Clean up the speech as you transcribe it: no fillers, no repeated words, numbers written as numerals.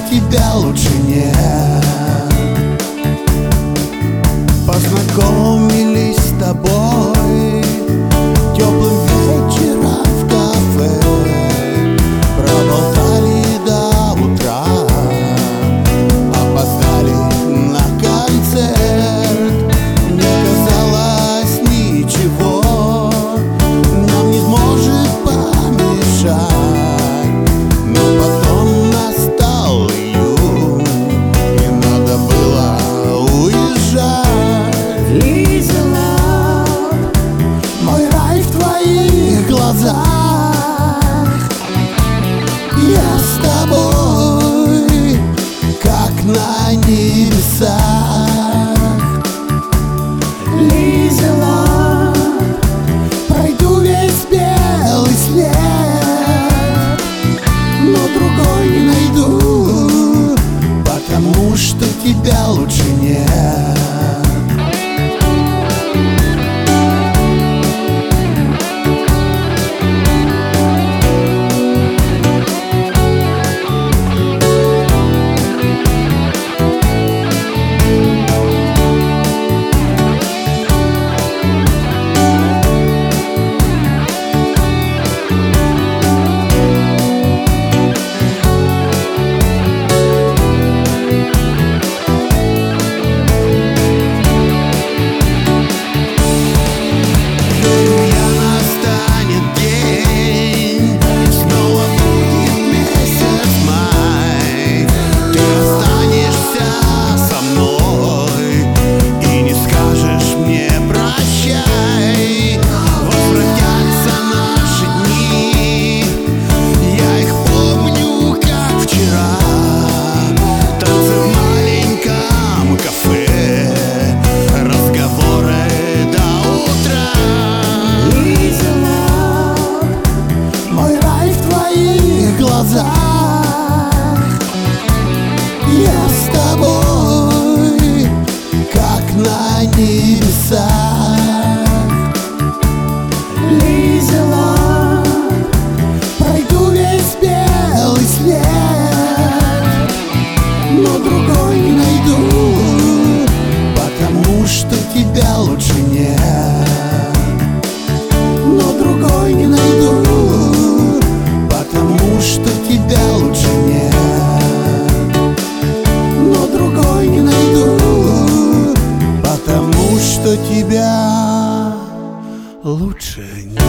тебя лучше нет. Познакомились с тобой теплым вечером в кафе, проболтали до утра, опоздали на концерт. Мне казалось, ничего нам не сможет помешать, но потом настал июнь, и надо было уезжать. Easy love, Мой рай в твоих глазах, я с тобой, как на небесах. easy love, Пройду весь белый свет, но другой не найду, потому что тебя лучше нет. Я с тобой, как на небесах. easy love, Пройду весь белый свет, но другой не найду, потому что тебя лучше нет. Но другой не найду, потому что тебя лучше нет. Но другой не найду, потому что тебя лучше нет.